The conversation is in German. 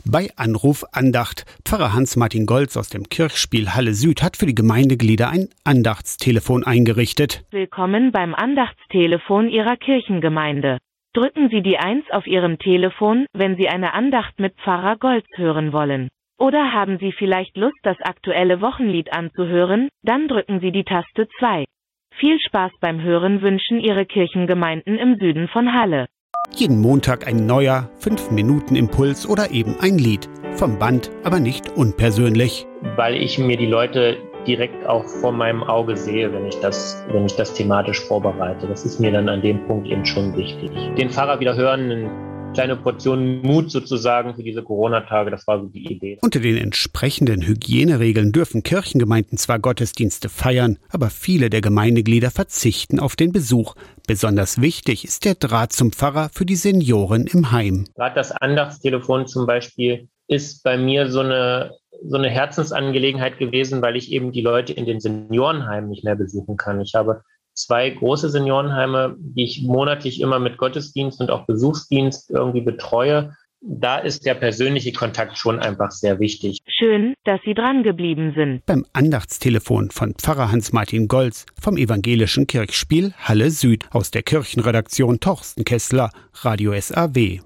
Bei Anruf Andacht. Pfarrer Hans-Martin Golz aus dem Kirchspiel Halle Süd hat für die Gemeindeglieder ein Andachtstelefon eingerichtet. Willkommen beim Andachtstelefon Ihrer Kirchengemeinde. Drücken Sie die 1 auf Ihrem Telefon, wenn Sie eine Andacht mit Pfarrer Golz hören wollen. Oder haben Sie vielleicht Lust, das aktuelle Wochenlied anzuhören? Dann drücken Sie die Taste 2. Viel Spaß beim Hören wünschen Ihre Kirchengemeinden im Süden von Halle. Jeden Montag ein neuer 5-Minuten-Impuls oder eben ein Lied. Vom Band, aber nicht unpersönlich. Weil ich mir die Leute direkt auch vor meinem Auge sehe, wenn ich das thematisch vorbereite. Das ist mir dann an dem Punkt eben schon wichtig. Den Pfarrer wieder hören, eine kleine Portion Mut sozusagen für diese Corona-Tage, das war so die Idee. Unter den entsprechenden Hygieneregeln dürfen Kirchengemeinden zwar Gottesdienste feiern, aber viele der Gemeindeglieder verzichten auf den Besuch. Besonders wichtig ist der Draht zum Pfarrer für die Senioren im Heim. Gerade das Andachtstelefon zum Beispiel ist bei mir so eine Herzensangelegenheit gewesen, weil ich eben die Leute in den Seniorenheimen nicht mehr besuchen kann. Ich habe 2 große Seniorenheime, die ich monatlich immer mit Gottesdienst und auch Besuchsdienst irgendwie betreue. Da ist der persönliche Kontakt schon einfach sehr wichtig. Schön, dass Sie dran geblieben sind. Beim Andachtstelefon von Pfarrer Hans-Martin Golz vom evangelischen Kirchspiel Halle Süd aus der Kirchenredaktion Torsten Kessler, Radio SAW.